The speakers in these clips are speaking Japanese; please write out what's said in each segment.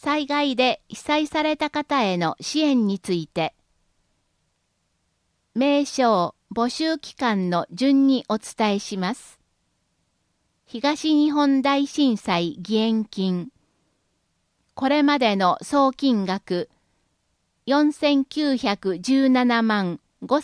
災害で被災された方への支援について、名称募集期間の順にお伝えします。東日本大震災義援金。これまでの総金額4917万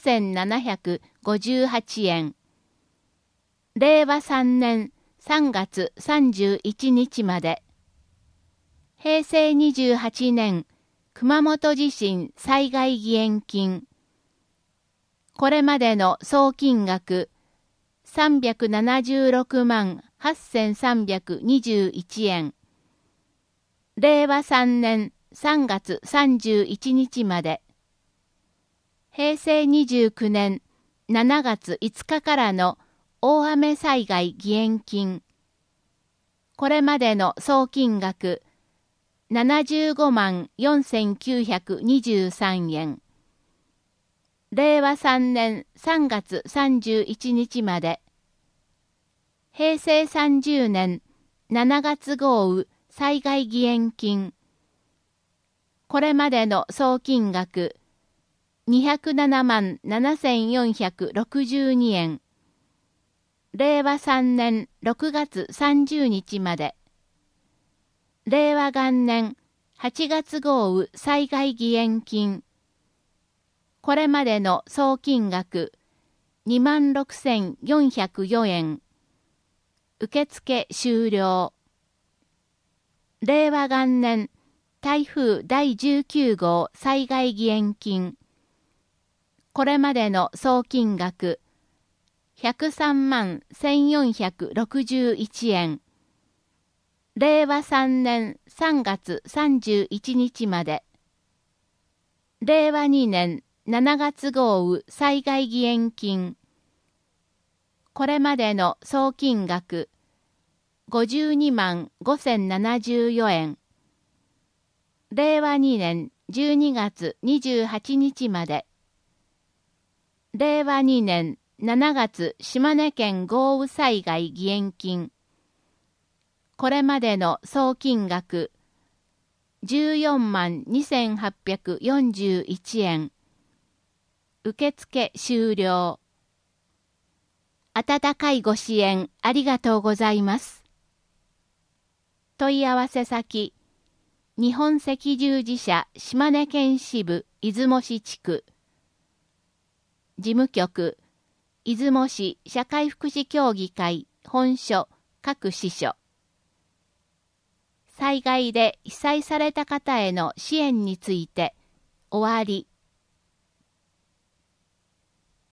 5758円。令和3年3月31日まで。平成28年熊本地震災害義援金。これまでの総金額376万8321円。令和3年3月31日まで。平成29年7月5日からの大雨災害義援金。これまでの総金額75万4923円。令和3年3月31日まで。平成30年7月豪雨災害義援金。これまでの総金額207万7462円。令和3年6月30日まで。令和元年8月豪雨災害義援金。これまでの総金額26,404円。受付終了。令和元年台風第19号災害義援金。これまでの総金額103万1461円。令和3年3月31日まで。令和2年7月豪雨災害義援金。これまでの総金額52万5074円。令和2年12月28日まで。令和2年7月島根県豪雨災害義援金。これまでの総金額14万2841円。受付終了。温かいご支援ありがとうございます。問い合わせ先、日本赤十字社島根県支部出雲市地区。事務局、出雲市社会福祉協議会本所各支所。災害で被災された方への支援について、終わり。